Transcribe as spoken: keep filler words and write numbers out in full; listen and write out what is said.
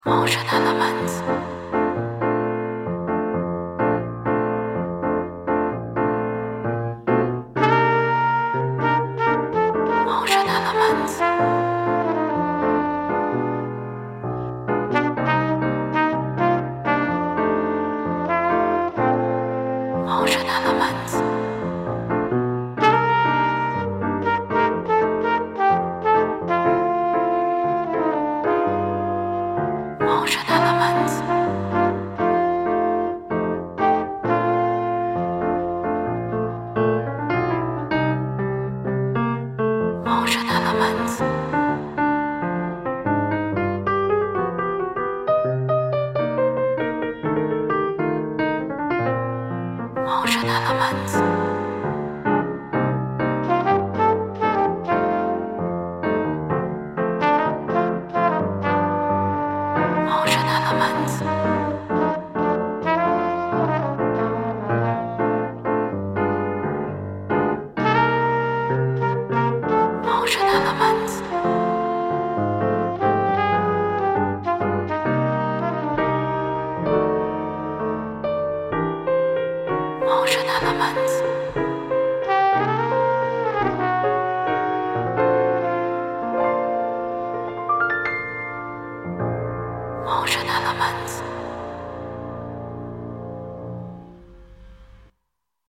Motion elements. Motion elements. Motion elements. Motion elements. Motion elements. Motion elements. Motion elements. Motion elements. Motion elements. Motion elements.